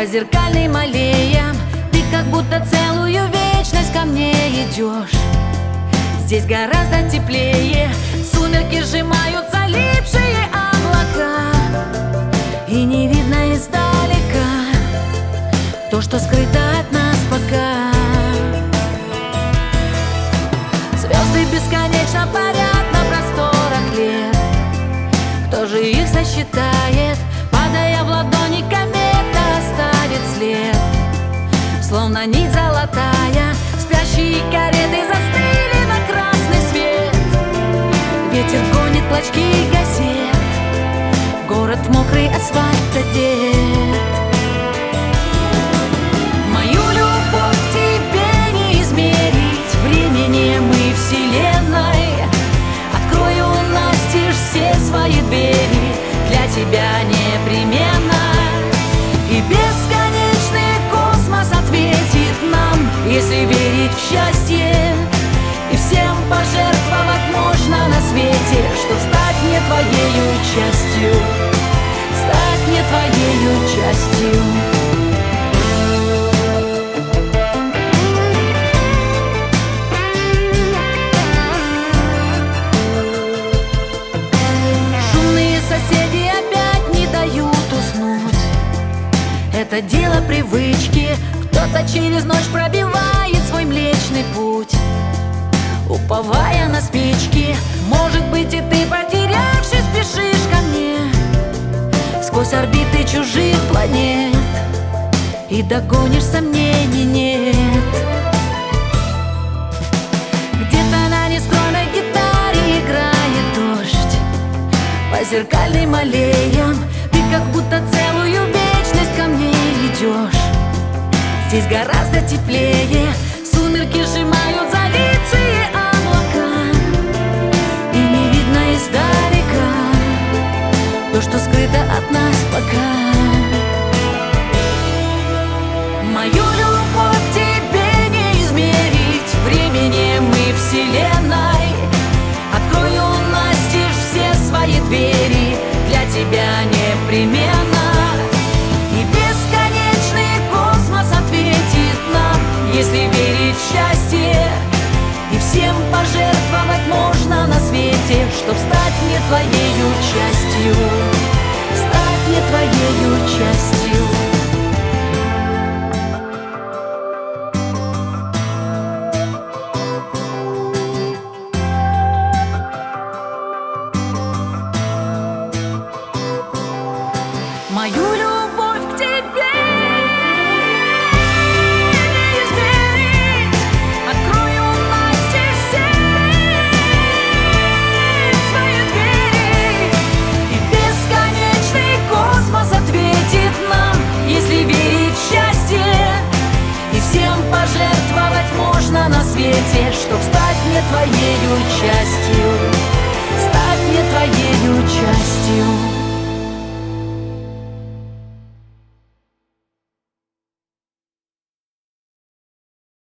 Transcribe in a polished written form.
По зеркальным аллеям ты как будто целую вечность ко мне идешь. Здесь гораздо теплее, сумерки сжимаются липшие облака, и не видно издалека то, что скрыто от нас пока. Звезды бесконечно парят на просторах лет. Кто же их сосчитает? Падая в ладони, комета оставит след. Словно нить золотая, спящие кареты застыли на красный свет. Ветер гонит клочки газет, город мокрый асфальт одет. Мою любовь к тебе не измерить временем и вселенной. Открою настежь все свои двери для тебя непременно. И бесконечный космос ответит нам, если верить в счастье. И всем пожертвовать можно на свете, чтоб стать не твоею частью, стать не твоею частью. Шумные соседи опять не дают уснуть. Это дело привычки. Кто-то через ночь пробивает свой Млечный Путь, уповая на спички. Может быть, и ты, потерявшись, спешишь ко мне сквозь орбиты чужих планет, и догонишь, сомнений нет. Где-то на нестройной гитаре играет дождь. По зеркальным аллеям ты как будто целую вечность ко мне идешь. Здесь гораздо теплее, сумерки сжимают залитые облака, и не видно издалека то, что скрыто от нас пока. Мою любовь к тебе не измерить временем и вселенной. Открою настежь все свои двери для тебя непременно. И бесконечный космос ответит нам, если верить в счастье. И всем пожертвовать можно на свете, чтоб стать не твоею частью, стать не твоею частью. Мою любовь к тебе не измерить. Открою настежь все свои двери, и бесконечный космос ответит нам, если верить в счастье. И всем пожертвовать можно на свете, чтоб стать не твоею частью.